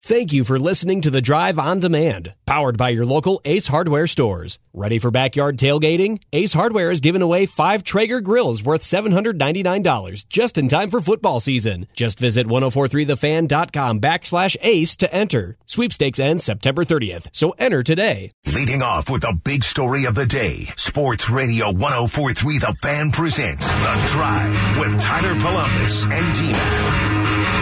Thank you for listening to The Drive on Demand, powered by your local Ace Hardware stores. Ready for backyard tailgating? Ace Hardware is giving away 5 Traeger grills worth $799 just in time for football season. Just visit 1043thefan.com/ace to enter. Sweepstakes ends September 30th, so enter today. Leading off with the big story of the day, Sports Radio 1043 The Fan presents The Drive with Tyler Columbus and T-Mac.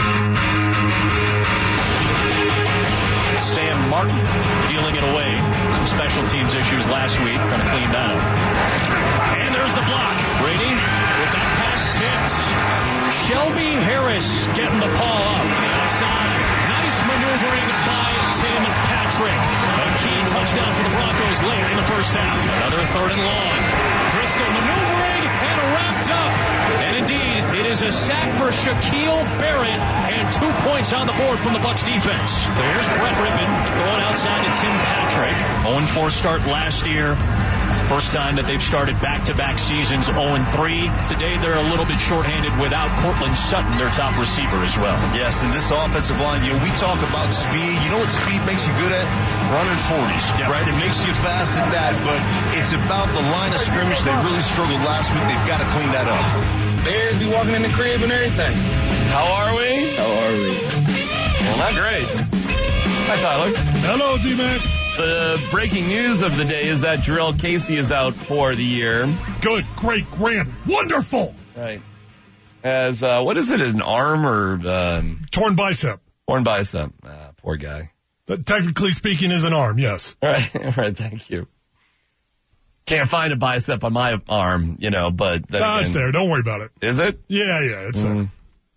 Sam Martin dealing it away. Some special teams issues last week. Going to clean that up. And there's the block. Brady with that pass tipped. Shelby Harris getting the paw up to the outside. Nice maneuvering by Tim Patrick. A key touchdown for the Broncos late in the first half. Another 3rd and long. Driscoll maneuvering and wrapped up. And indeed, it is a sack for Shaquille Barrett and 2 points on the board from the Bucs defense. So here's Brett Rippon throwing outside to Tim Patrick. 0-4 start last year. First time that they've started back-to-back seasons 0-3. Today they're a little bit shorthanded without Cortland Sutton, their top receiver as well. Yes, and this offensive line, we talk about speed. You know what speed makes you good at? Running 40s, right? It makes you fast at that, but it's about the line of scrimmage. They really struggled last week. They've got to clean that up. Bears be walking in the crib and everything. How are we? Well, not great. Hi, Tyler. Hello, D-Mac. The breaking news of the day is that Jarrell Casey is out for the year. Good, great, grand, wonderful. Right. As, what is it, an arm or... Torn bicep. Torn bicep. Poor guy. That, technically speaking, is an arm, yes. Right, thank you. Can't find a bicep on my arm, but... No, it's there. Don't worry about it. Is it? Yeah, it's there.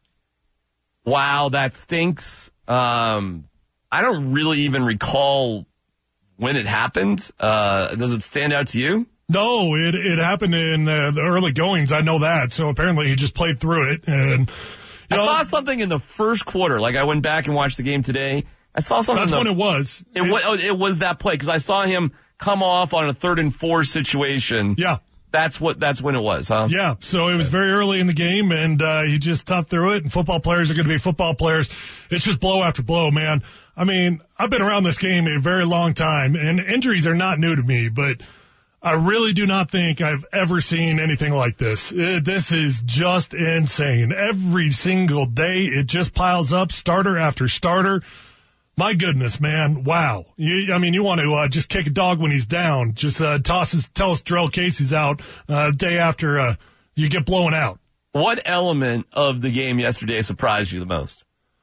Wow, that stinks. I don't really even recall when it happened. Does it stand out to you? No, it happened in the early goings. I know that. So apparently he just played through it. And I saw something in the first quarter. Like I went back and watched the game today. I saw something. That's when it was. It was that play because I saw him come off on a 3rd and 4 situation. Yeah. That's when it was, huh? Yeah. So it was very early in the game, and he just toughed through it. And football players are going to be football players. It's just blow after blow, man. I mean, I've been around this game a very long time, and injuries are not new to me, but I really do not think I've ever seen anything like this. This is just insane. Every single day, it just piles up, starter after starter. My goodness, man. Wow. You want to just kick a dog when he's down. Just tell us Jarrell Casey's out day after you get blown out. What element of the game yesterday surprised you the most?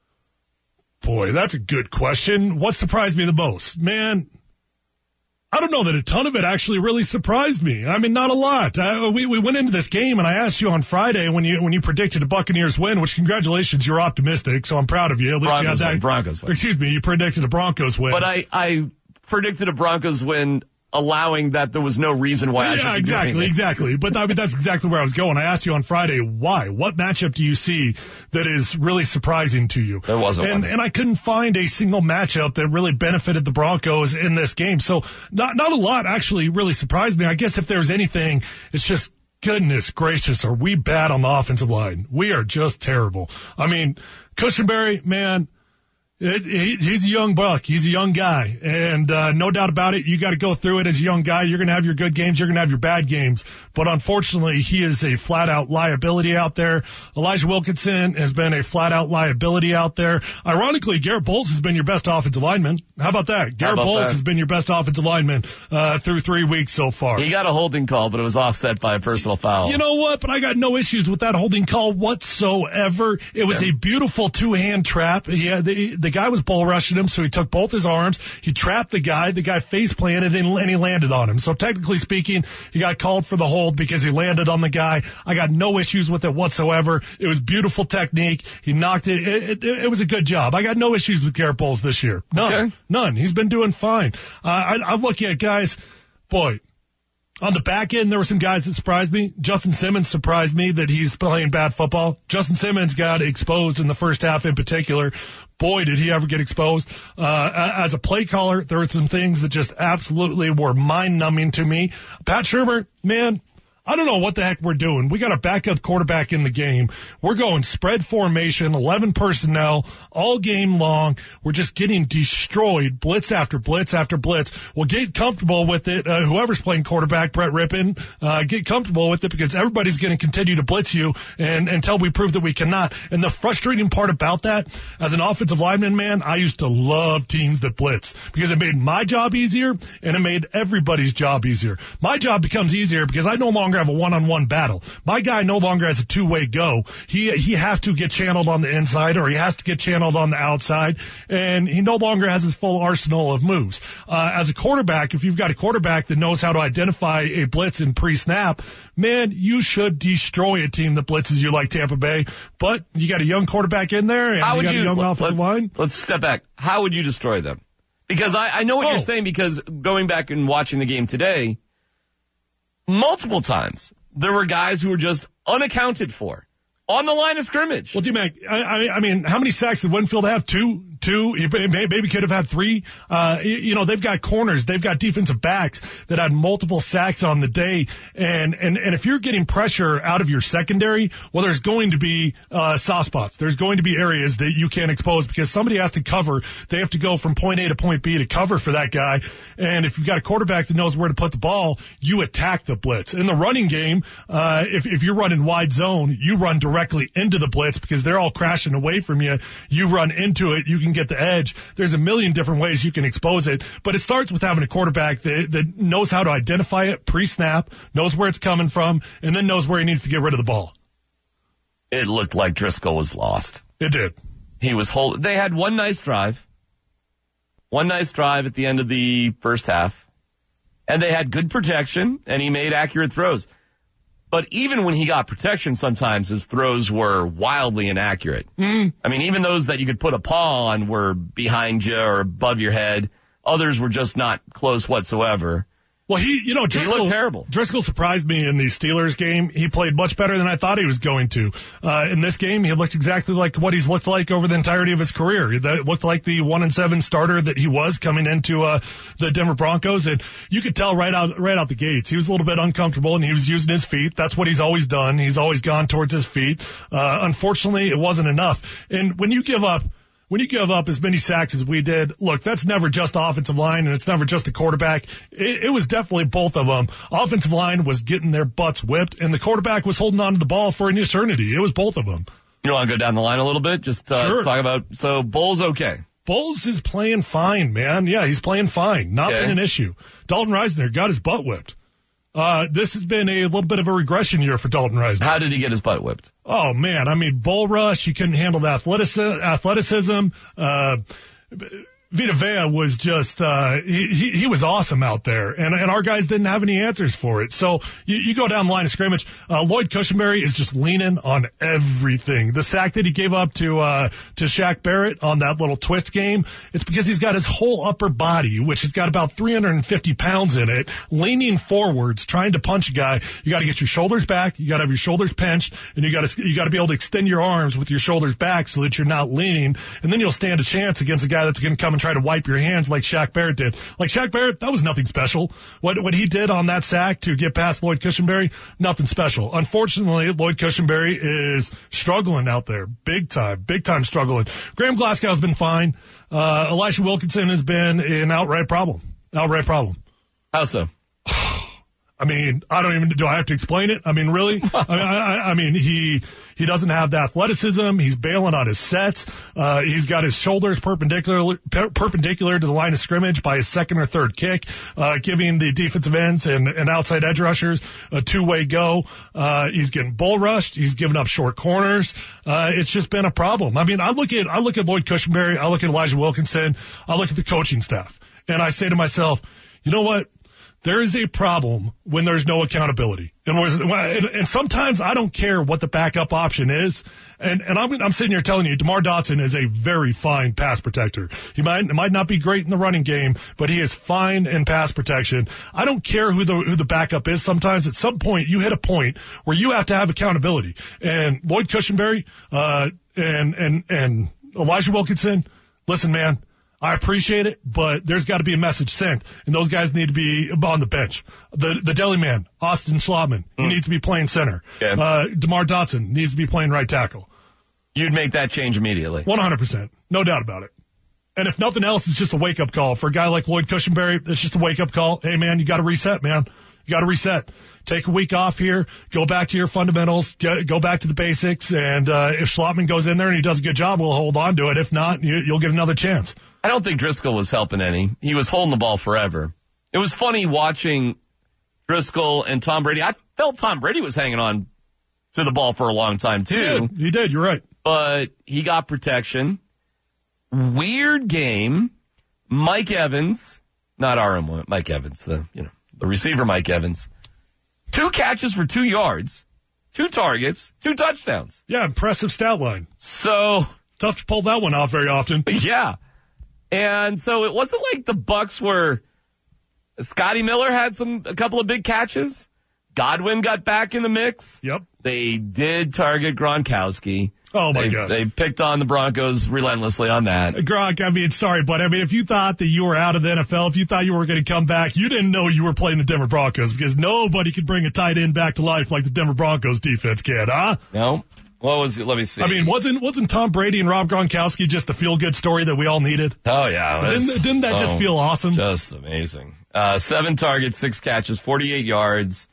Boy, that's a good question. What surprised me the most? Man, I don't know that a ton of it actually really surprised me. I mean, not a lot. We went into this game, and I asked you on Friday when you predicted a Buccaneers win, which congratulations, you're optimistic, so I'm proud of you. At least you had that. Broncos win. Excuse me, you predicted a Broncos win. But I predicted a Broncos win, allowing that there was no reason why I should be doing it. Exactly. But I mean, that's exactly where I was going. I asked you on Friday, why? What matchup do you see that is really surprising to you? There wasn't one. And I couldn't find a single matchup that really benefited the Broncos in this game. So not a lot actually really surprised me. I guess if there's anything, it's just, goodness gracious, are we bad on the offensive line? We are just terrible. I mean, Cushenberry, man, he's a young buck. He's a young guy. And no doubt about it, you got to go through it as a young guy. You're going to have your good games. You're going to have your bad games. But unfortunately, he is a flat-out liability out there. Elijah Wilkinson has been a flat-out liability out there. Ironically, Garrett Bowles has been your best offensive lineman. How about that? Garrett Bowles has been your best offensive lineman through 3 weeks so far. He got a holding call, but it was offset by a personal foul. You know what? But I got no issues with that holding call whatsoever. It was a beautiful two-hand trap. The guy was bull rushing him, so he took both his arms. He trapped the guy. The guy face planted and he landed on him. So technically speaking, he got called for the hold because he landed on the guy. I got no issues with it whatsoever. It was beautiful technique. He knocked it. It was a good job. I got no issues with Garrett Bowles this year. None. He's been doing fine. I'm looking at guys, boy, on the back end, there were some guys that surprised me. Justin Simmons surprised me that he's playing bad football. Justin Simmons got exposed in the first half in particular. Boy, did he ever get exposed. As a play caller, there were some things that just absolutely were mind-numbing to me. Pat Shurmur, man, I don't know what the heck we're doing. We got a backup quarterback in the game. We're going spread formation, 11 personnel, all game long. We're just getting destroyed, blitz after blitz after blitz. Well, get comfortable with it. Whoever's playing quarterback, Brett Rippon, get comfortable with it because everybody's going to continue to blitz you and until we prove that we cannot. And the frustrating part about that, as an offensive lineman, man, I used to love teams that blitz because it made my job easier and it made everybody's job easier. My job becomes easier because I no longer have a one-on-one battle. My guy no longer has a two-way go. He has to get channeled on the inside or he has to get channeled on the outside, and he no longer has his full arsenal of moves. As a quarterback, if you've got a quarterback that knows how to identify a blitz in pre-snap, man, you should destroy a team that blitzes you like Tampa Bay. But you got a young quarterback in there, and you got a young offensive line. Let's step back. How would you destroy them? Because I know what you're saying, because going back and watching the game today, multiple times, there were guys who were just unaccounted for on the line of scrimmage. Well, T-Mac, I mean, how many sacks did Winfield have? Two? He maybe could have had 3. They've got corners. They've got defensive backs that had multiple sacks on the day. And if you're getting pressure out of your secondary, well, there's going to be soft spots. There's going to be areas that you can't expose because somebody has to cover. They have to go from point A to point B to cover for that guy. And if you've got a quarterback that knows where to put the ball, you attack the blitz. In the running game, if you're running wide zone, you run directly into the blitz because they're all crashing away from you. You run into it. You can get the edge. There's a million different ways you can expose it, but it starts with having a quarterback that knows how to identify it pre-snap, knows where it's coming from, and then knows where he needs to get rid of the ball. It looked like Driscoll was lost. It did. He was They had one nice drive at the end of the first half, and they had good protection, and he made accurate throws. But even when he got protection, sometimes his throws were wildly inaccurate. I mean, even those that you could put a paw on were behind you or above your head. Others were just not close whatsoever. Well, Driscoll, he looked terrible. Driscoll surprised me in the Steelers game. He played much better than I thought he was going to. In this game, he looked exactly like what he's looked like over the entirety of his career. That looked like the 1-7 starter that he was coming into the Denver Broncos, and you could tell right out the gates he was a little bit uncomfortable and he was using his feet. That's what he's always done. He's always gone towards his feet. Unfortunately, it wasn't enough. And when you give up as many sacks as we did, look, that's never just the offensive line and it's never just the quarterback. It was definitely both of them. Offensive line was getting their butts whipped and the quarterback was holding on to the ball for an eternity. It was both of them. You want to go down the line a little bit? Just sure. Talk about, so Bowles okay. Bowles is playing fine, man. Yeah, he's playing fine. Not been an issue. Dalton Risner got his butt whipped. This has been a little bit of a regression year for Dalton Risner. How did he get his butt whipped? Oh, man. I mean, bull rush. He couldn't handle the athleticism. Vita Vea was just, he was awesome out there, and our guys didn't have any answers for it. So you go down the line of scrimmage, Lloyd Cushenberry is just leaning on everything. The sack that he gave up to Shaq Barrett on that little twist game, it's because he's got his whole upper body, which has got about 350 pounds in it, leaning forwards, trying to punch a guy. You gotta get your shoulders back, you gotta have your shoulders pinched, and you gotta be able to extend your arms with your shoulders back so that you're not leaning, and then you'll stand a chance against a guy that's gonna come and try to wipe your hands like Shaq Barrett did. Like Shaq Barrett, that was nothing special. What he did on that sack to get past Lloyd Cushenberry, nothing special. Unfortunately, Lloyd Cushenberry is struggling out there. Big time struggling. Graham Glasgow's been fine. Elisha Wilkinson has been an outright problem. How so? I mean, do I have to explain it? I mean, really? I mean, he doesn't have the athleticism. He's bailing on his sets. He's got his shoulders perpendicular to the line of scrimmage by his second or third kick, giving the defensive ends and outside edge rushers a two-way go. He's getting bull rushed. He's giving up short corners. It's just been a problem. I mean, I look at Lloyd Cushenberry. I look at Elijah Wilkinson. I look at the coaching staff and I say to myself, you know what? There is a problem when there's no accountability. And sometimes I don't care what the backup option is. And I'm sitting here telling you, DeMar Dotson is a very fine pass protector. He might not be great in the running game, but he is fine in pass protection. I don't care who the backup is. Sometimes at some point you hit a point where you have to have accountability. And Lloyd Cushenberry, and Elijah Wilkinson, listen, man, I appreciate it, but there's got to be a message sent, and those guys need to be on the bench. The deli man, Austin Schlotman, he needs to be playing center. Okay. DeMar Dotson needs to be playing right tackle. You'd make that change immediately. 100%. No doubt about it. And if nothing else, it's just a wake-up call. For a guy like Lloyd Cushenberry, it's just a wake-up call. Hey, man, you got to reset, man. You got to reset. Take a week off here. Go back to your fundamentals. Go back to the basics. And if Schlotman goes in there and he does a good job, we'll hold on to it. If not, you'll get another chance. I don't think Driscoll was helping any. He was holding the ball forever. It was funny watching Driscoll and Tom Brady. I felt Tom Brady was hanging on to the ball for a long time, too. He did. You're right. But he got protection. Weird game. Mike Evans, not RM1, Mike Evans, the receiver Mike Evans. 2 catches for 2 yards, 2 targets, 2 touchdowns. Yeah, impressive stat line. So tough to pull that one off very often. Yeah. And so it wasn't like the Bucs were Scotty Miller had a couple of big catches. Godwin got back in the mix. Yep. They did target Gronkowski. Oh, my gosh. They picked on the Broncos relentlessly on that. Gronk, sorry, but if you thought that you were out of the NFL, if you thought you were going to come back, you didn't know you were playing the Denver Broncos because nobody could bring a tight end back to life like the Denver Broncos defense can, huh? No. What was it? Let me see. Wasn't Tom Brady and Rob Gronkowski just the feel-good story that we all needed? Oh, yeah. Didn't that just feel awesome? Just amazing. 7 targets, 6 catches, 48 yards.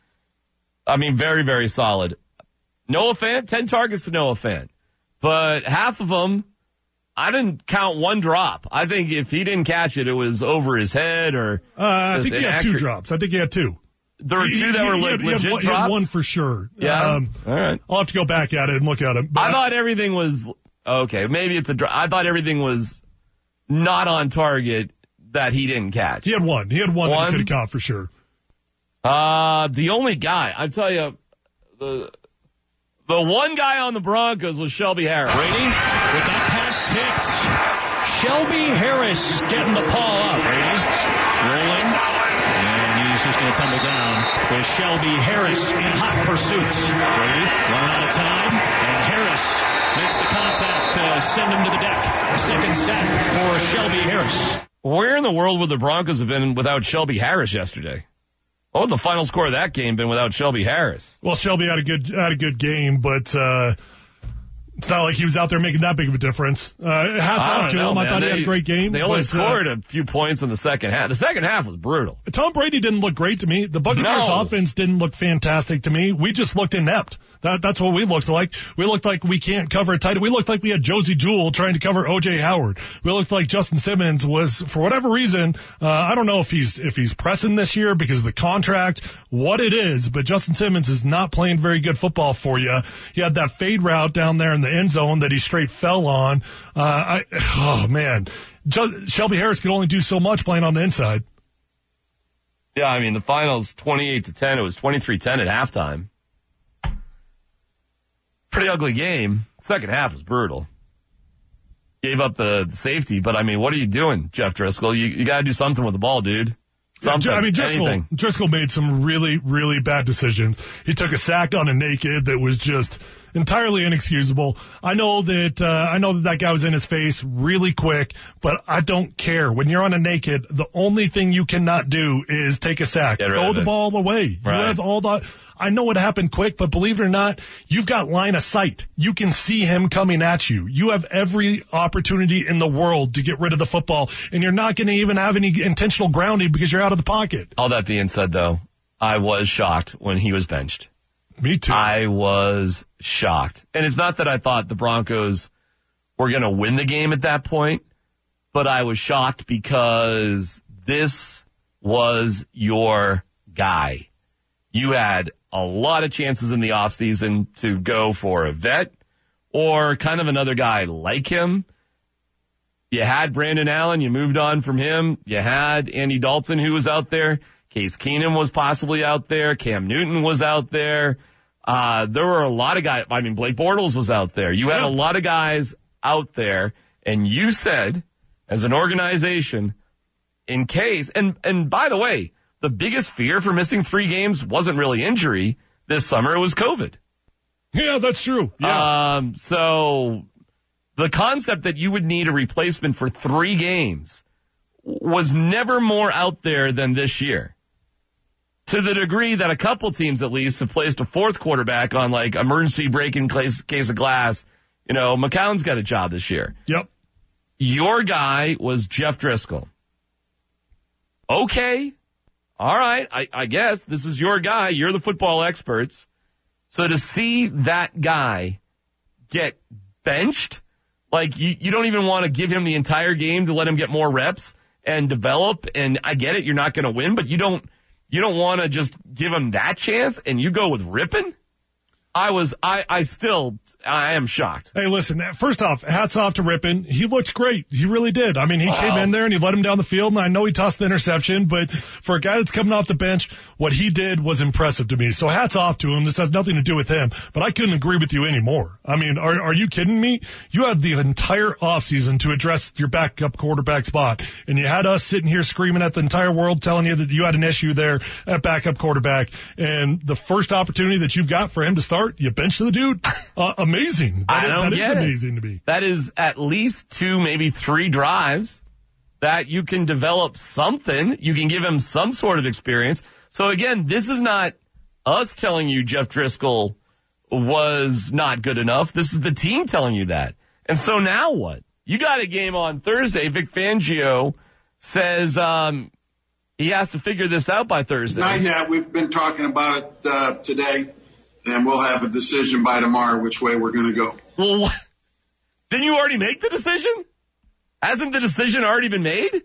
Very, very solid. Noah Fant, 10 targets to Noah Fant. But half of them, I didn't count one drop. I think if he didn't catch it, it was over his head or. I think he had 2 drops. I think he had 2. There were 2 that were legit drops? He had 1 for sure. Yeah. All right. I'll have to go back at it and look at it. I thought everything was, okay, maybe it's a drop. I thought everything was not on target that he didn't catch. He had 1. He had 1 that he could have caught for sure. The only guy, I tell you, the one guy on the Broncos was Shelby Harris. Brady with that pass tipped. Shelby Harris getting the paw up. Brady rolling. And he's just going to tumble down with Shelby Harris in hot pursuit. Brady running out of time. And Harris makes the contact to send him to the deck. Second sack for Shelby Harris. Where in the world would the Broncos have been without Shelby Harris yesterday? What would the final score of that game been without Shelby Harris? Well, Shelby had a good game, but it's not like he was out there making that big of a difference. Hats off to him. I thought he had a great game. They only scored a few points in the second half. The second half was brutal. Tom Brady didn't look great to me. The Buccaneers offense didn't look fantastic to me. We just looked inept. That's what we looked like. We looked like we can't cover a tight end. We looked like we had Josie Jewell trying to cover O.J. Howard. We looked like Justin Simmons was, for whatever reason, I don't know if he's pressing this year because of the contract, what it is, but Justin Simmons is not playing very good football for you. He had that fade route down there in the end zone that he straight fell on. Shelby Harris could only do so much playing on the inside. Yeah, the finals 28-10. It was 23-10 at halftime. Pretty ugly game. Second half was brutal. Gave up the safety, but what are you doing, Jeff Driscoll? You got to do something with the ball, dude. Something. Driscoll made some really, really bad decisions. He took a sack on a naked that was just entirely inexcusable. I know that guy was in his face really quick, but I don't care. When you're on a naked, the only thing you cannot do is take a sack. Throw the ball away. Right. You have I know it happened quick, but believe it or not, you've got line of sight. You can see him coming at you. You have every opportunity in the world to get rid of the football, and you're not going to even have any intentional grounding because you're out of the pocket. All that being said, though, I was shocked when he was benched. Me too. I was shocked. And it's not that I thought the Broncos were going to win the game at that point, but I was shocked because this was your guy. You had a lot of chances in the offseason to go for a vet or kind of another guy like him. You had Brandon Allen. You moved on from him. You had Andy Dalton, who was out there. Case Keenum was possibly out there. Cam Newton was out there. There were a lot of guys. Blake Bortles was out there. You had a lot of guys out there, and you said, as an organization, in case, and by the way, the biggest fear for missing 3 games wasn't really injury this summer. It was COVID. Yeah, that's true. Yeah. So the concept that you would need a replacement for 3 games was never more out there than this year. To the degree that a couple teams at least have placed a 4th quarterback on like emergency break-in case of glass. You know, McCown's got a job this year. Yep. Your guy was Jeff Driscoll. Okay. All right. I guess this is your guy. You're the football experts. So to see that guy get benched, like you don't even want to give him the entire game to let him get more reps and develop. And I get it. You're not going to win, but you don't want to just give him that chance and you go with Rippon? I am shocked. Hey, listen, first off, hats off to Rippon. He looked great. He really did. I mean, he came in there and he led him down the field, and I know he tossed the interception, but for a guy that's coming off the bench, what he did was impressive to me. So hats off to him. This has nothing to do with him, but I couldn't agree with you anymore. I mean, are you kidding me? You had the entire offseason to address your backup quarterback spot, and you had us sitting here screaming at the entire world telling you that you had an issue there at backup quarterback, and the first opportunity that you've got for him to start, you bench the dude. Amazing. That is amazing to me. That is at least 2, maybe 3 drives that you can develop something. You can give him some sort of experience. So again, this is not us telling you Jeff Driscoll was not good enough. This is the team telling you that. And so now what? You got a game on Thursday. Vic Fangio says he has to figure this out by Thursday. Not yet. We've been talking about it today. And we'll have a decision by tomorrow which way we're going to go. Well, what? Didn't you already make the decision? Hasn't the decision already been made?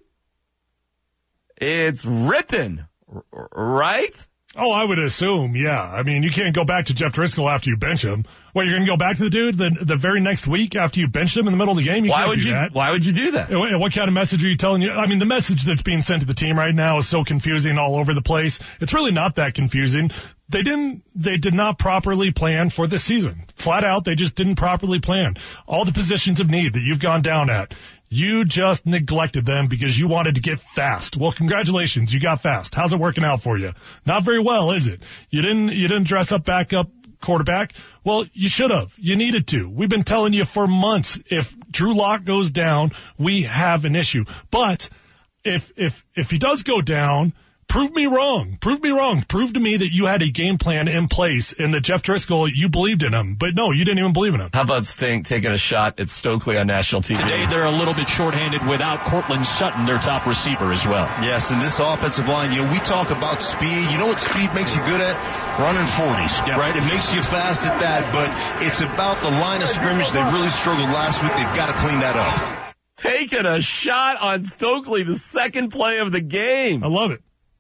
It's Rippon, right? Oh, I would assume, yeah. I mean, you can't go back to Jeff Driscoll after you bench him. Well, you're going to go back to the dude the very next week after you benched him in the middle of the game? Why would you do that? And what kind of message are you telling you? I mean, the message that's being sent to the team right now is so confusing all over the place. It's really not that confusing. They did not properly plan for this season. Flat out, they just didn't properly plan. All the positions of need that you've gone down at, you just neglected them because you wanted to get fast. Well, congratulations, you got fast. How's it working out for you? Not very well, is it? You didn't dress up backup quarterback. Well, you should have. You needed to. We've been telling you for months, if Drew Lock goes down, we have an issue. But if he does go down, prove me wrong. Prove me wrong. Prove to me that you had a game plan in place and that Jeff Driscoll, you believed in him. But no, you didn't even believe in him. How about taking a shot at Stokely on national TV? Today they're a little bit shorthanded without Cortland Sutton, their top receiver as well. Yes, and this offensive line, we talk about speed. You know what speed makes you good at? Running 40s, right? It makes you fast at that, but it's about the line of scrimmage. They really struggled last week. They've got to clean that up. Taking a shot on Stokely, the second play of the game. I love it.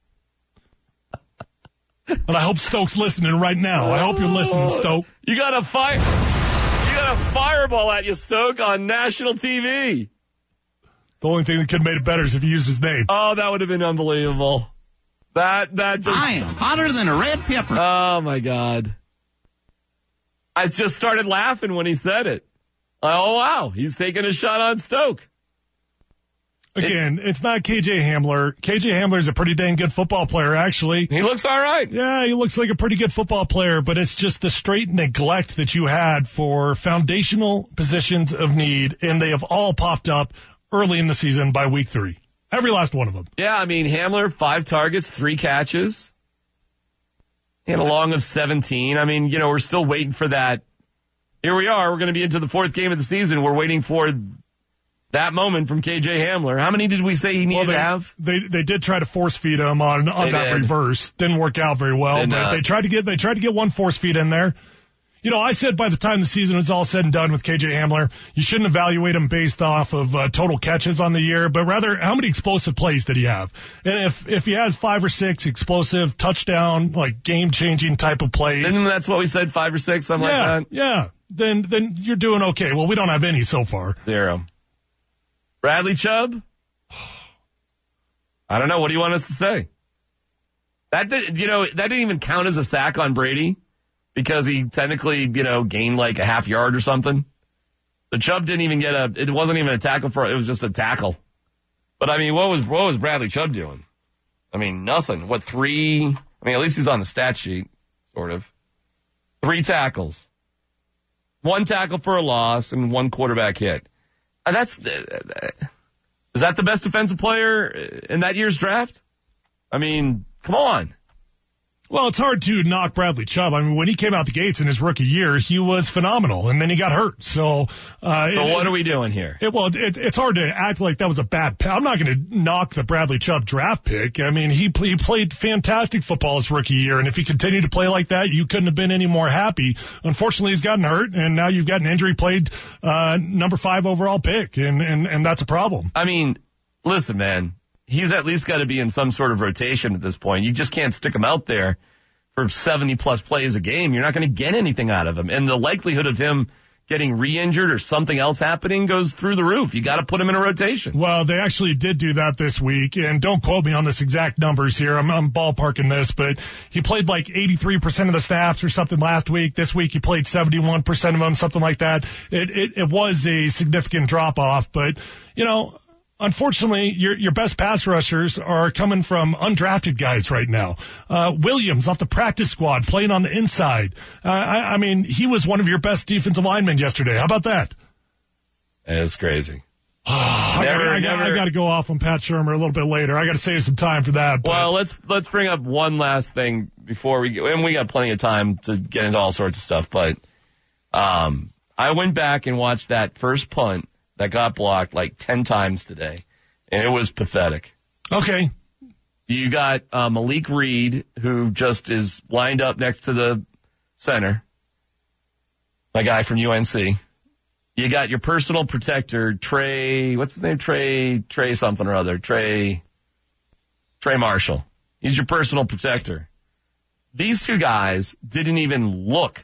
And I hope Stoke's listening right now. I hope you're listening, Stoke. You got a fireball at you, Stoke, on national TV. The only thing that could have made it better is if you used his name. Oh, that would have been unbelievable. That just... I am hotter than a red pepper. Oh, my God. I just started laughing when he said it. Oh, wow. He's taking a shot on Stoke. Again, it's not KJ Hamler. KJ Hamler is a pretty dang good football player, actually. He looks all right. Yeah, he looks like a pretty good football player, but it's just the straight neglect that you had for foundational positions of need, and they have all popped up early in the season by week 3. Every last one of them. Yeah, I mean, Hamler, 5 targets, 3 catches. And a long of 17. I mean, we're still waiting for that. Here we are. We're going to be into the 4th game of the season. We're waiting for that moment from KJ Hamler. How many did we say he needed to have? They did try to force feed him on that reverse. Didn't work out very well, but they tried to get one force feed in there. I said by the time the season was all said and done with KJ Hamler, you shouldn't evaluate him based off of total catches on the year, but rather how many explosive plays did he have? And if he has 5 or 6 explosive touchdown, like game-changing type of plays. Isn't that what we said, 5 or 6, something like that? Yeah. Then you're doing okay. Well, we don't have any so far. 0. Bradley Chubb? I don't know. What do you want us to say? That didn't even count as a sack on Brady because he technically, gained like a half yard or something. The Chubb didn't even it wasn't even a tackle it was just a tackle. But I mean, what was Bradley Chubb doing? I mean, nothing. 3? I mean, at least he's on the stat sheet, sort of. 3 tackles. 1 tackle for a loss and 1 quarterback hit. And is that the best defensive player in that year's draft? I mean, come on. Well, it's hard to knock Bradley Chubb. I mean, when he came out the gates in his rookie year, he was phenomenal, and then he got hurt. So what are we doing here? It's hard to act like that was a bad pick. I'm not going to knock the Bradley Chubb draft pick. I mean, he played fantastic football his rookie year, and if he continued to play like that, you couldn't have been any more happy. Unfortunately, he's gotten hurt, and now you've got an injury played number 5 overall pick, and that's a problem. I mean, listen, man. He's at least got to be in some sort of rotation at this point. You just can't stick him out there for 70-plus plays a game. You're not going to get anything out of him. And the likelihood of him getting re-injured or something else happening goes through the roof. You got to put him in a rotation. Well, they actually did do that this week, and don't quote me on this exact numbers here. I'm ballparking this, but he played like 83% of the snaps or something last week. This week he played 71% of them, something like that. It was a significant drop-off, but, you know, unfortunately, your best pass rushers are coming from undrafted guys right now. Williams off the practice squad playing on the inside. I mean, he was one of your best defensive linemen yesterday. How about that? It's crazy. I got to go off on Pat Shurmur a little bit later. I got to save some time for that. But. Well, let's bring up one last thing before we go, and we got plenty of time to get into all sorts of stuff. But I went back and watched that first punt that got blocked like 10 times today, and it was pathetic. Okay. You got Malik Reed, who just is lined up next to the center, my guy from UNC. You got your personal protector, Trey, what's his name? Trey something or other. Trey Marshall. He's your personal protector. These two guys didn't even look.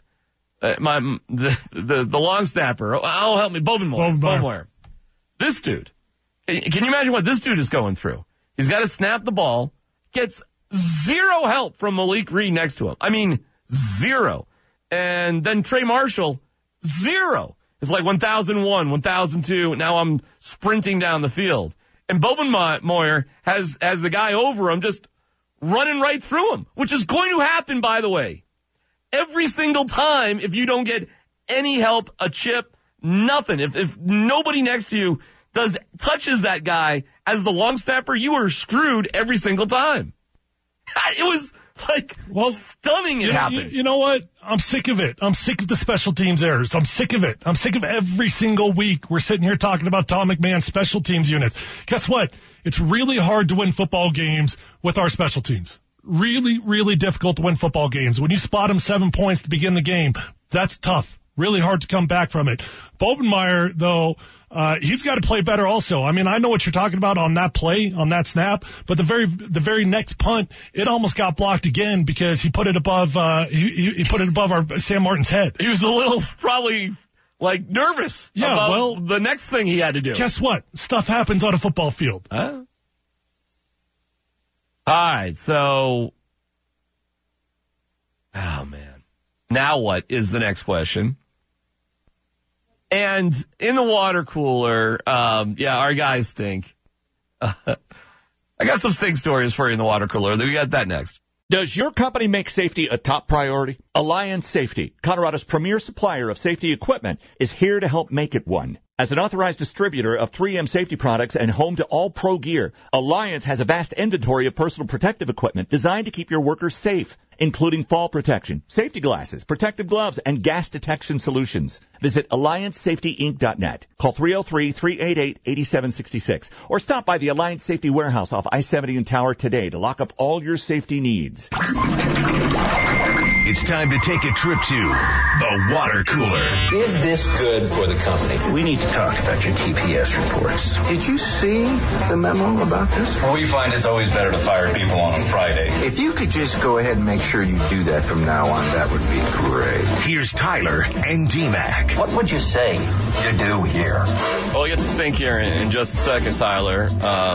The long snapper, help me, Bobenmoyer. This dude, can you imagine what this dude is going through? He's got to snap the ball, gets zero help from Malik Reed next to him. I mean, zero. And then Trey Marshall, zero. It's like 1001, 1002. Now I'm sprinting down the field. And Bobenmoyer has the guy over him just running right through him, which is going to happen, by the way. Every single time, if you don't get any help, a chip, nothing. If nobody next to you touches that guy as the long snapper, you are screwed every single time. It was stunning it happened. You know what? I'm sick of it. I'm sick of the special teams errors. I'm sick of it. I'm sick of every single week we're sitting here talking about Tom McMahon's special teams units. Guess what? It's really hard to win football games with our special teams. Really, really difficult to win football games. When you spot them 7 points to begin the game, that's tough. Really hard to come back from it. Bobenmoyer, though, he's got to play better also. I mean, I know what you're talking about on that play, on that snap, but the very next punt, it almost got blocked again because he put it above, he put it above our Sam Martin's head. He was a little probably nervous about the next thing he had to do. Guess what? Stuff happens on a football field. All right, so, oh man, now what is the next question? And in the water cooler, our guys stink. I got some stink stories for you in the water cooler. We got that next. Does your company make safety a top priority? Alliance Safety, Colorado's premier supplier of safety equipment, is here to help make it one. As an authorized distributor of 3M safety products and home to all pro gear, Alliance has a vast inventory of personal protective equipment designed to keep your workers safe, including fall protection, safety glasses, protective gloves, and gas detection solutions. Visit AllianceSafetyInc.net. Call 303-388-8766 or stop by the Alliance Safety Warehouse off I-70 and Tower today to lock up all your safety needs. It's time to take a trip to the water cooler. Is this good for the company? We need to talk about your TPS reports. Did you see the memo about this? Well, we find it's always better to fire people on Friday. If you could just go ahead and make sure you do that from now on, that would be great. Here's Tyler and D-Mac. What would you say you do here? Well, we'll get to stink here in just a second, Tyler.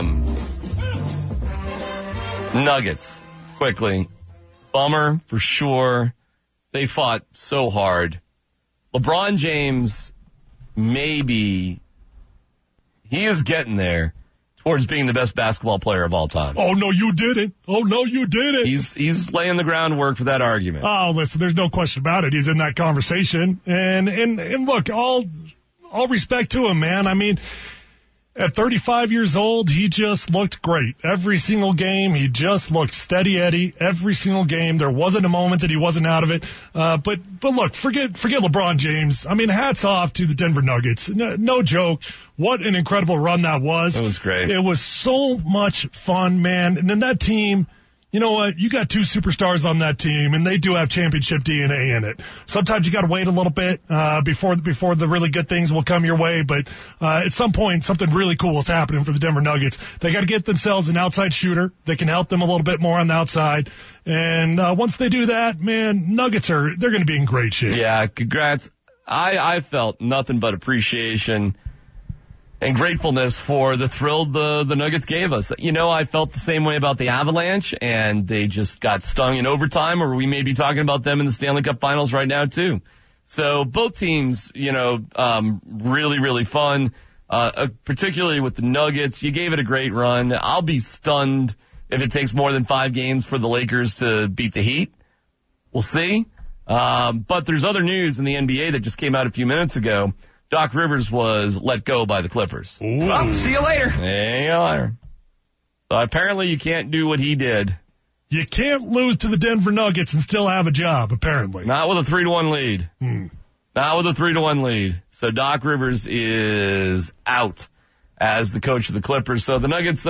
Nuggets, quickly. Bummer, for sure. They fought so hard. LeBron James, maybe, he is getting there. towards being the best basketball player of all time. Oh, no, you didn't. Oh, no, you didn't. He's laying the groundwork for that argument. Oh, listen, there's no question about it. He's in that conversation. And look, all respect to him, man. I mean, at 35 years old, he just looked great. Every single game, he just looked steady Eddie. Every single game, there wasn't a moment that he wasn't out of it. But look, forget LeBron James. I mean, hats off to the Denver Nuggets. No joke. What an incredible run that was. It was great. It was so much fun, man. And then that team, you know what? You got two superstars on that team, and they do have championship DNA in it. Sometimes you got to wait a little bit before the really good things will come your way. But at some point, something really cool is happening for the Denver Nuggets. They got to get themselves an outside shooter that can help them a little bit more on the outside. And once they do that, man, Nuggets they're going to be in great shape. Yeah, congrats. I felt nothing but appreciation and gratefulness for the thrill the Nuggets gave us. You know, I felt the same way about the Avalanche, and they just got stung in overtime, or we may be talking about them in the Stanley Cup Finals right now, too. So both teams, really, really fun, particularly with the Nuggets. You gave it a great run. I'll be stunned if it takes more than 5 games for the Lakers to beat the Heat. We'll see. But there's other news in the NBA that just came out a few minutes ago. Doc Rivers was let go by the Clippers. Well, see you later. See you later. So apparently you can't do what he did. You can't lose to the Denver Nuggets and still have a job, apparently. Not with a 3-1 lead. Not with a 3-1 lead. So Doc Rivers is out as the coach of the Clippers. So the Nuggets,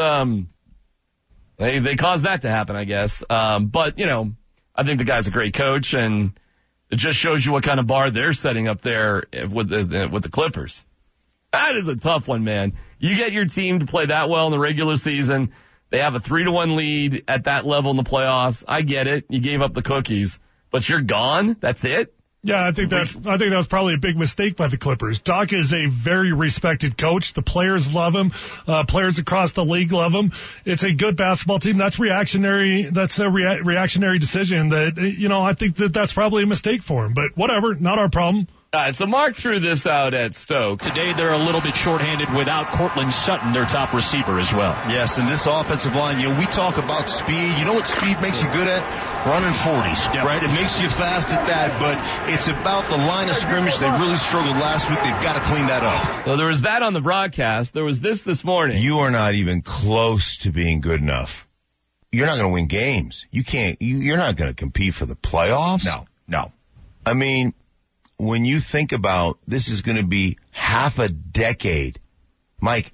they caused that to happen, I guess. But, I think the guy's a great coach, and it just shows you what kind of bar they're setting up there with the Clippers. That is a tough one, man. You get your team to play that well in the regular season. They have a 3-1 lead at that level in the playoffs. I get it. You gave up the cookies, but you're gone. That's it. Yeah, I think that was probably a big mistake by the Clippers. Doc is a very respected coach. The players love him. Players across the league love him. It's a good basketball team. That's reactionary. That's a reactionary decision that, I think that's probably a mistake for him, but whatever, not our problem. All right, so Mark threw this out at Stoke. Today they're a little bit shorthanded without Cortland Sutton, their top receiver as well. Yes, and this offensive line, we talk about speed. You know what speed makes you good at? Running 40s, right? It makes you fast at that, but it's about the line of scrimmage. They really struggled last week. They've got to clean that up. So there was that on the broadcast. There was this morning. You are not even close to being good enough. You're not going to win games. You're not going to compete for the playoffs. No. I mean, when you think about this is going to be half a decade, Mike,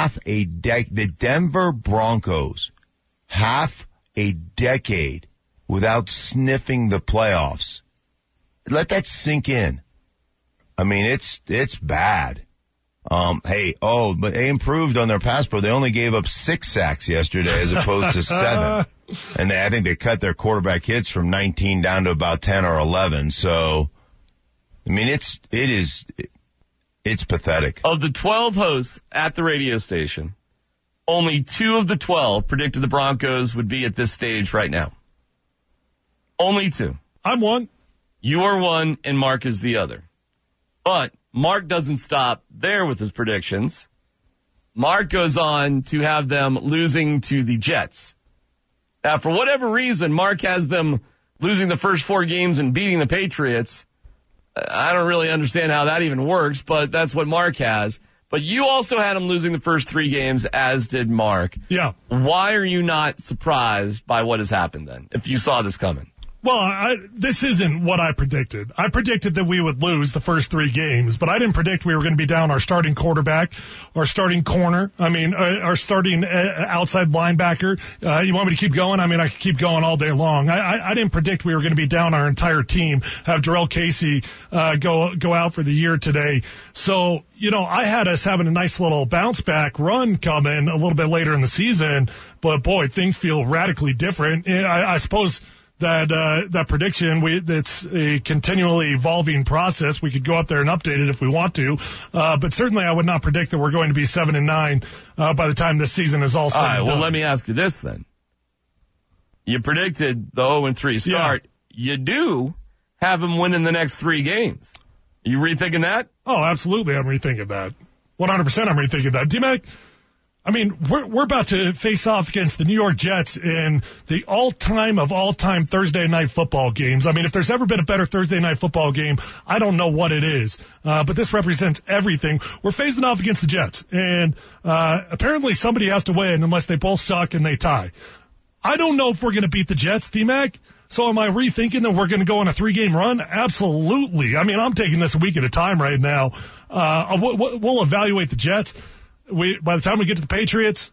the Denver Broncos, half a decade without sniffing the playoffs. Let that sink in. I mean, it's bad. But they improved on their pass pro. They only gave up 6 sacks yesterday as opposed to 7. And I think they cut their quarterback hits from 19 down to about 10 or 11. So, I mean, it's pathetic. Of the 12 hosts at the radio station, only 2 of the 12 predicted the Broncos would be at this stage right now. Only 2. I'm one. You are one, and Mark is the other. But Mark doesn't stop there with his predictions. Mark goes on to have them losing to the Jets. Now, for whatever reason, Mark has them losing the first 4 games and beating the Patriots. I don't really understand how that even works, but that's what Mark has. But you also had him losing the first 3 games, as did Mark. Yeah. Why are you not surprised by what has happened then, if you saw this coming? Well, this isn't what I predicted. I predicted that we would lose the first 3 games, but I didn't predict we were going to be down our starting quarterback, our starting corner. I mean, our starting outside linebacker. You want me to keep going? I mean, I could keep going all day long. I didn't predict we were going to be down our entire team, have Jarrell Casey go out for the year today. So, I had us having a nice little bounce back run coming a little bit later in the season, but boy, things feel radically different. I suppose that prediction, it's a continually evolving process. We could go up there and update it if we want to. But certainly I would not predict that we're going to be 7-9, by the time this season is all said and done. Well, let me ask you this then. You predicted the 0-3 start. Yeah. You do have them winning the next 3 games. You rethinking that? Oh, absolutely. I'm rethinking that. 100% I'm rethinking that. D-Mac, I mean, we're about to face off against the New York Jets in the all-time of all-time Thursday night football games. I mean, if there's ever been a better Thursday night football game, I don't know what it is. But this represents everything. We're facing off against the Jets, and apparently somebody has to win unless they both suck and they tie. I don't know if we're going to beat the Jets, D-Mac. So am I rethinking that we're going to go on a 3-game run? Absolutely. I mean, I'm taking this a week at a time right now. We'll evaluate the Jets. By the time we get to the Patriots,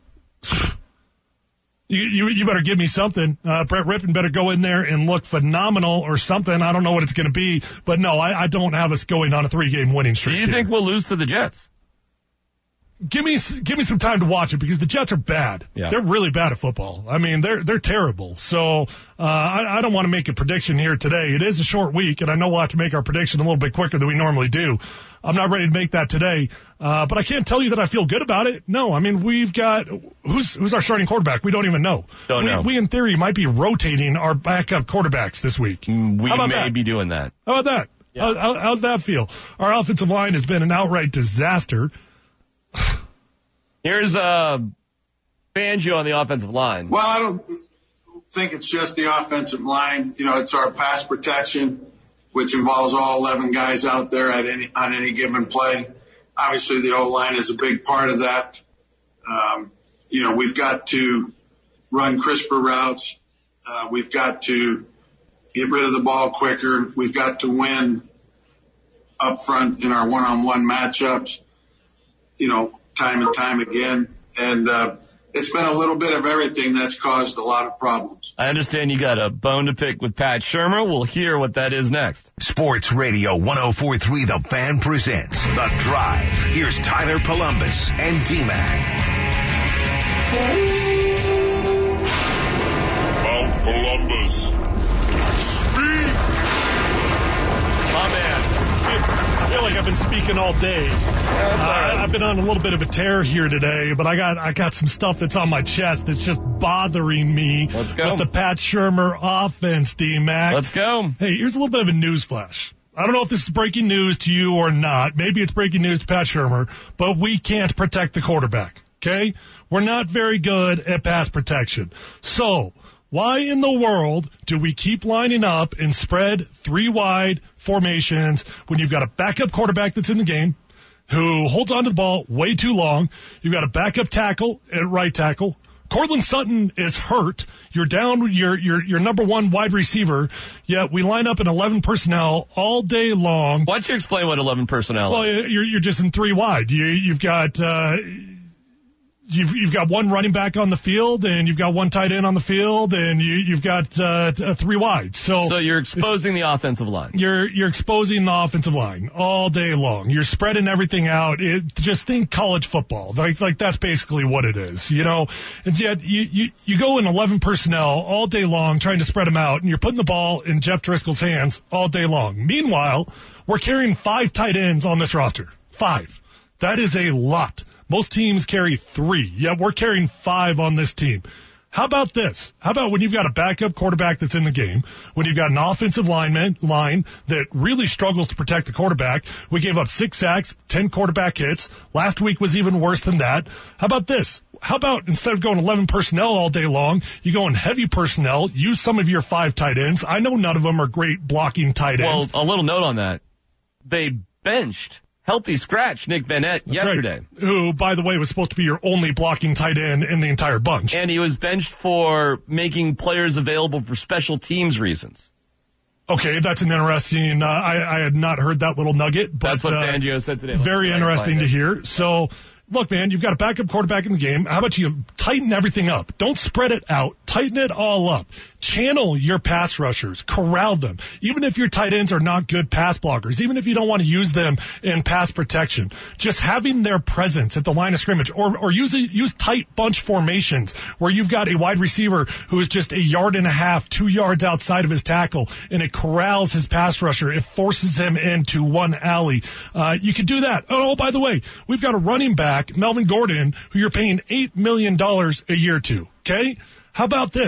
you better give me something. Brett Rippon better go in there and look phenomenal or something. I don't know what it's going to be, but no, I don't have us going on a 3-game winning streak. Do you think we'll lose to the Jets? Give me some time to watch it because the Jets are bad. Yeah. They're really bad at football. I mean, they're terrible. So, I don't want to make a prediction here today. It is a short week and I know we'll have to make our prediction a little bit quicker than we normally do. I'm not ready to make that today. But I can't tell you that I feel good about it. No, I mean, we've got, who's our starting quarterback? We don't even know. Don't know. We in theory might be rotating our backup quarterbacks this week. We may be doing that. How about that? Yeah. How's that feel? Our offensive line has been an outright disaster. Here's Fangio on the offensive line. Well, I don't think it's just the offensive line. You know, it's our pass protection, which involves all 11 guys out there on any given play. Obviously, the O-line is a big part of that. You know, we've got to run crisper routes. We've got to get rid of the ball quicker. We've got to win up front in our one-on-one matchups, you know, time and time again. And it's been a little bit of everything that's caused a lot of problems. I understand you got a bone to pick with Pat Shurmur. We'll hear what that is next. Sports Radio 104.3 The Fan presents The Drive. Here's Tyler Columbus and D-Mac. Mount Columbus. Speak! My man. I feel like I've been speaking all day. I've been on a little bit of a tear here today, but I got some stuff that's on my chest that's just bothering me. Let's go. With the Pat Shurmur offense, D-Mac. Let's go. Hey, here's a little bit of a news flash. I don't know if this is breaking news to you or not. Maybe it's breaking news to Pat Shurmur, but we can't protect the quarterback, okay? We're not very good at pass protection. So, why in the world do we keep lining up and spread 3 wide formations when you've got a backup quarterback that's in the game who holds onto the ball way too long? You've got a backup tackle at right tackle. Cortland Sutton is hurt. You're down your number 1 wide receiver, yet we line up in 11 personnel all day long. Why don't you explain what 11 personnel is? Well, you're just in 3 wide. You've got You've got 1 running back on the field, and you've got 1 tight end on the field, and you've got 3 wide. So you're exposing the offensive line. You're exposing the offensive line all day long. You're spreading everything out. Just think college football. Like that's basically what it is, you know. And yet you go in 11 personnel all day long trying to spread them out, and you're putting the ball in Jeff Driscoll's hands all day long. Meanwhile, we're carrying 5 tight ends on this roster. 5. That is a lot. Most teams carry 3. Yeah, we're carrying 5 on this team. How about this? How about when you've got a backup quarterback that's in the game, when you've got an offensive line that really struggles to protect the quarterback? We gave up 6 sacks, 10 quarterback hits. Last week was even worse than that. How about this? How about instead of going 11 personnel all day long, you go in heavy personnel, use some of your 5 tight ends. I know none of them are great blocking tight ends. Well, a little note on that. They benched healthy scratch Nick Vannett yesterday. Right. Who, by the way, was supposed to be your only blocking tight end in the entire bunch. And he was benched for making players available for special teams reasons. Okay, that's an interesting, I had not heard that little nugget. But, that's what Fangio said today. Very interesting to hear. So, look, man, you've got a backup quarterback in the game. How about you tighten everything up? Don't spread it out. Tighten it all up. Channel your pass rushers. Corral them. Even if your tight ends are not good pass blockers, even if you don't want to use them in pass protection, just having their presence at the line of scrimmage or use tight bunch formations where you've got a wide receiver who is just 1.5 yards, 2 yards outside of his tackle, and it corrals his pass rusher. It forces him into one alley. You could do that. Oh, by the way, we've got a running back, Melvin Gordon, who you're paying $8 million a year to. Okay? How about this?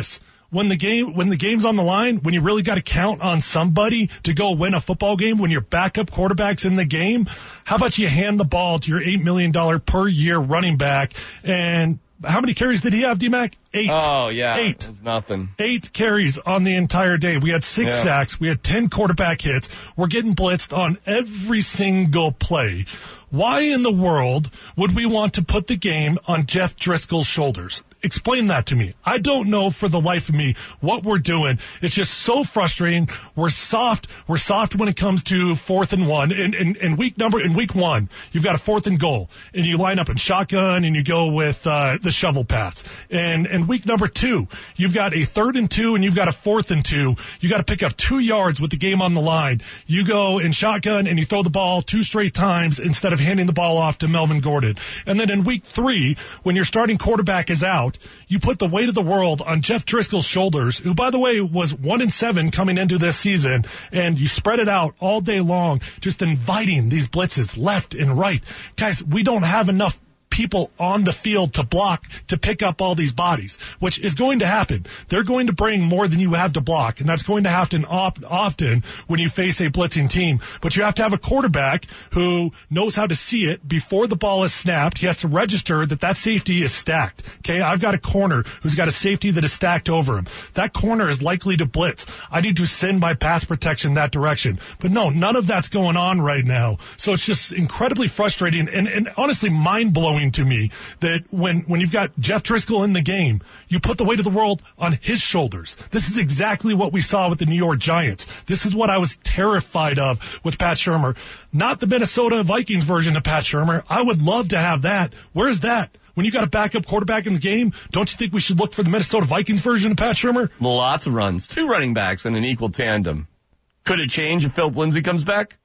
when the game's on the line, when you really got to count on somebody to go win a football game, when your backup quarterback's in the game, how about you hand the ball to your $8 million per year running back? And how many carries did he have, D-Mac? 8. Oh, yeah. 8. It was nothing. 8 carries on the entire day. We had 6 sacks. We had 10 quarterback hits. We're getting blitzed on every single play. Why in the world would we want to put the game on Jeff Driscoll's shoulders? Explain that to me. I don't know for the life of me what we're doing. It's just so frustrating. We're soft. We're soft when it comes to 4th and 1. In week 1, you've got a 4th and goal, and you line up in shotgun and you go with the shovel pass. And week number 2, you've got a 3rd and 2 and you've got a 4th and 2. You got to pick up 2 yards with the game on the line. You go in shotgun and you throw the ball 2 straight times instead of handing the ball off to Melvin Gordon. And then in week 3, when your starting quarterback is out, you put the weight of the world on Jeff Driscoll's shoulders, who, by the way, was 1-7 coming into this season, and you spread it out all day long, just inviting these blitzes left and right. Guys, we don't have enough people on the field to block, to pick up all these bodies, which is going to happen. They're going to bring more than you have to block, and that's going to happen often when you face a blitzing team. But you have to have a quarterback who knows how to see it before the ball is snapped. He has to register that safety is stacked. Okay, I've got a corner who's got a safety that is stacked over him. That corner is likely to blitz. I need to send my pass protection that direction. But no, none of that's going on right now. So it's just incredibly frustrating and honestly mind-blowing to me that when you've got Jeff Driscoll in the game, you put the weight of the world on his shoulders. This is exactly what we saw with the New York Giants. This is what I was terrified of with Pat Shurmur. Not the Minnesota Vikings version of Pat Shurmur. I would love to have that. Where's that? When you got a backup quarterback in the game, don't you think we should look for the Minnesota Vikings version of Pat Shurmur? Lots of runs. 2 running backs in an equal tandem. Could it change if Philip Lindsay comes back?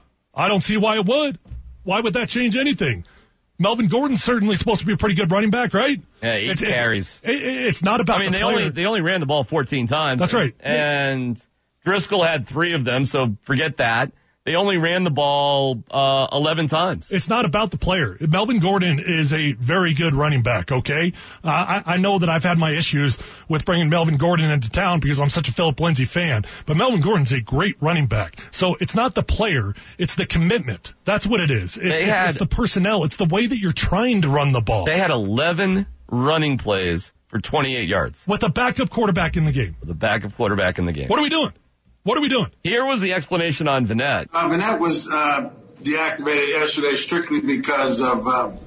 I don't see why it would. Why would that change anything? Melvin Gordon's certainly supposed to be a pretty good running back, right? Yeah, 8 carries. It's not about the player. They only ran the ball 14 times. That's right. And Driscoll had 3 of them, so forget that. They only ran the ball 11 times. It's not about the player. Melvin Gordon is a very good running back, okay? I know that I've had my issues with bringing Melvin Gordon into town because I'm such a Philip Lindsay fan, but Melvin Gordon's a great running back. So it's not the player, it's the commitment. That's what it is. It's the personnel. It's the way that you're trying to run the ball. They had 11 running plays for 28 yards. With a backup quarterback in the game. With a backup quarterback in the game. What are we doing? What are we doing? Here was the explanation on Vannett. Vannett was deactivated yesterday strictly because of,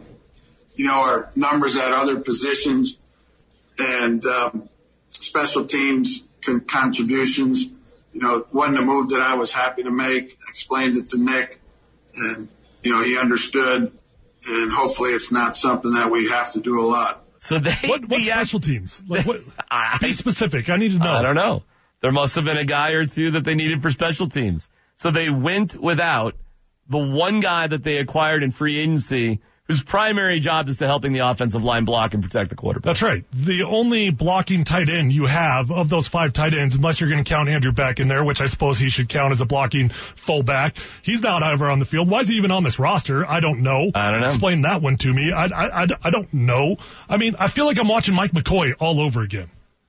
our numbers at other positions and special teams contributions. Wasn't a move that I was happy to make. Explained it to Nick, and, he understood. And hopefully it's not something that we have to do a lot. So what special teams? Be specific. I need to know. I don't know. There must have been a guy or two that they needed for special teams. So they went without the one guy that they acquired in free agency whose primary job is to helping the offensive line block and protect the quarterback. That's right. The only blocking tight end you have of those 5 tight ends, unless you're going to count Andrew Beck in there, which I suppose he should count as a blocking fullback. He's not ever on the field. Why is he even on this roster? I don't know. Explain that one to me. I don't know. I mean, I feel like I'm watching Mike McCoy all over again.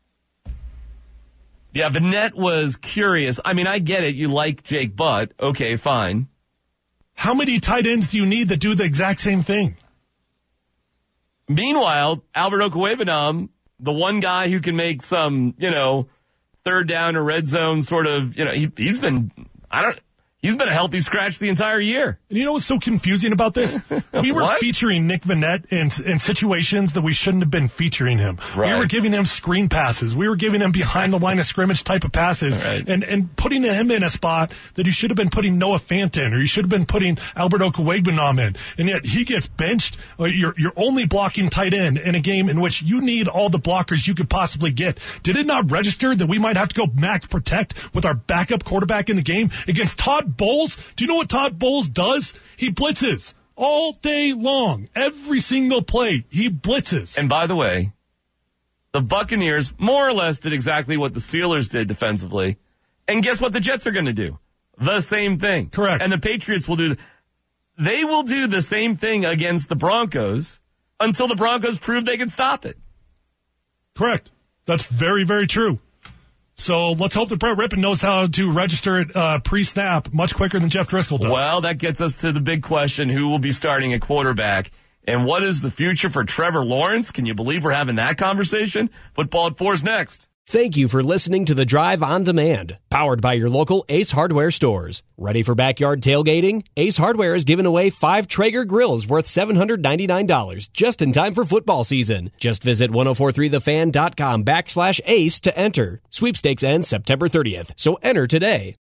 Yeah, Vannett was curious. I mean, I get it. You like Jake Butt. Okay, fine. How many tight ends do you need that do the exact same thing? Meanwhile, Albert Okwuegbunam, the one guy who can make some, third down or red zone sort of, he's been a healthy scratch the entire year. And you know what's so confusing about this? We were featuring Nick Vannett in situations that we shouldn't have been featuring him. Right. We were giving him screen passes. We were giving him behind the line of scrimmage type of passes, right, and putting him in a spot that you should have been putting Noah Fant in, or you should have been putting Albert Okwuegbunam in. And yet he gets benched. You're only blocking tight end in a game in which you need all the blockers you could possibly get. Did it not register that we might have to go max protect with our backup quarterback in the game against Todd Bowles? Do you know what Todd Bowles does? He blitzes all day long. Every single play, he blitzes. And by the way, the Buccaneers more or less did exactly what the Steelers did defensively. And guess what the Jets are going to do? The same thing. Correct. And the Patriots will do the same thing against the Broncos until the Broncos prove they can stop it. Correct. That's very, very true. So let's hope that Brett Rippon knows how to register it pre-snap much quicker than Jeff Driscoll does. Well, that gets us to the big question, who will be starting at quarterback? And what is the future for Trevor Lawrence? Can you believe we're having that conversation? Football at 4's next. Thank you for listening to The Drive on Demand, powered by your local Ace Hardware stores. Ready for backyard tailgating? Ace Hardware is giving away 5 Traeger grills worth $799 just in time for football season. Just visit 1043thefan.com/ace to enter. Sweepstakes ends September 30th, so enter today.